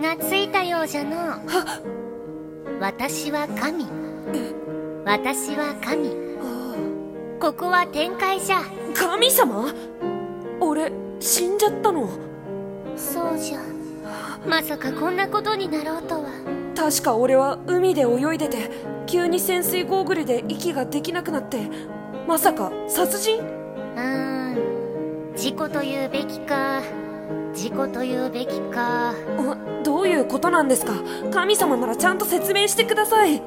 がついたようじゃの。私は神。私は神。ここは天界じゃ。 神様？俺死んじゃったの？ そうじゃ。まさかこんなことになろうとは。 確か俺は海で泳いでて急に潜水ゴーグルで息ができなくなって、まさか殺人？ 事故と言うべきか。事故と言うべきか。 どういうことなんですか？神様ならちゃんと説明してください。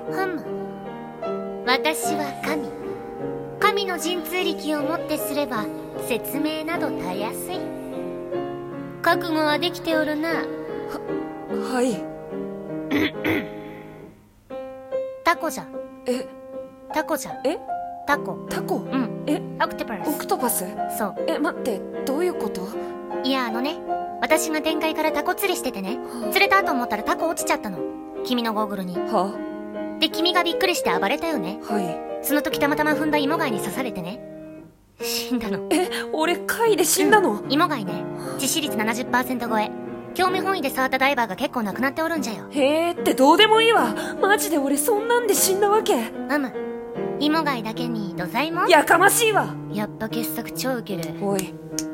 私は神。神の神通力をもってすれば説明などたやすい。覚悟はできておるな。 はい。 タコじゃ。タコじゃ。タコ。 タコ？ オクトパス。 オクトパス？ そう。 待って、どういうこと？ いや、私が天界からタコ釣りしててね、釣れたと思ったらタコ落ちちゃったの。君のゴーグルに。で、君がびっくりして暴れたよね。その時たまたま踏んだ芋貝に刺されてね、死んだの。 俺貝で死んだの？ 芋貝ね、致死率 70% 超え。興味本位で触ったダイバーが結構亡くなっておるんじゃよ。 へーってどうでもいいわ。マジで俺そんなんで死んだわけ？ 芋貝だけに土左衛門？ やかましいわ。 やっぱ傑作超ウケる。 おい、